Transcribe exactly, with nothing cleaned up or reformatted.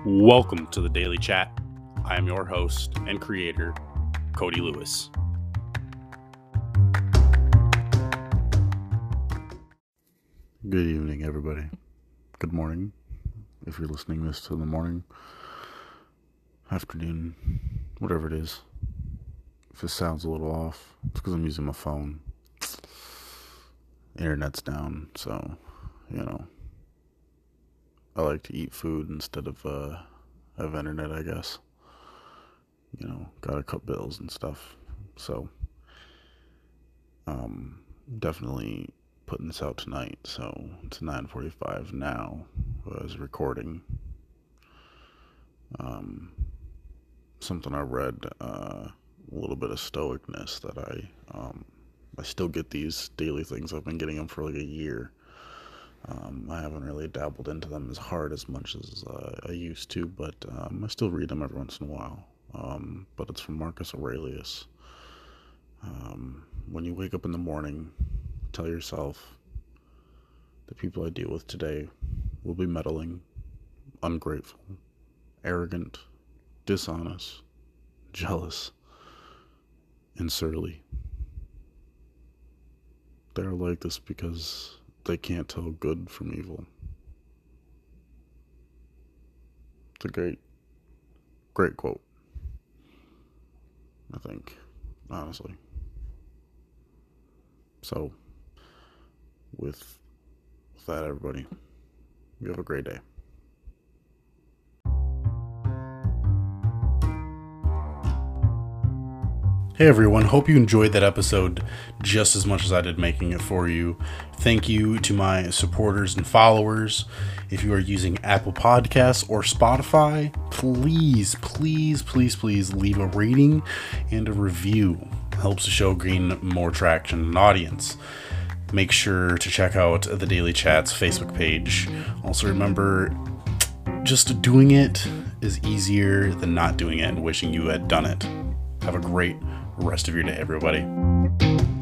Welcome to the Daily Chat. I am your host and creator, Cody Lewis. Good evening, everybody. Good morning, if you're listening this to the morning, afternoon, whatever it is. If it sounds a little off, it's because I'm using my phone. Internet's down, so, you know, I like to eat food instead of uh, have internet, I guess. You know, gotta cut bills and stuff. So, um, definitely putting this out tonight. So it's nine forty-five now. I was recording. Um, something I read, uh, a little bit of stoicness that I, um, I still get these daily things. I've been getting them for like a year. Um, I haven't really dabbled into them as hard as much as uh, I used to, but um, I still read them every once in a while. Um, but it's from Marcus Aurelius. Um, when you wake up in the morning, tell yourself, the people I deal with today will be meddling, ungrateful, arrogant, dishonest, jealous, and surly. They're like this because they can't tell good from evil. It's a great, great quote, I think, honestly. So, with that, everybody, you have a great day. Hey everyone, hope you enjoyed that episode just as much as I did making it for you. Thank you to my supporters and followers. If you are using Apple Podcasts or Spotify, please, please, please, please leave a rating and a review. It helps the show gain more traction and audience. Make sure to check out the Daily Chat's Facebook page. Also remember, just doing it is easier than not doing it and wishing you had done it. Have a great rest of your day, everybody.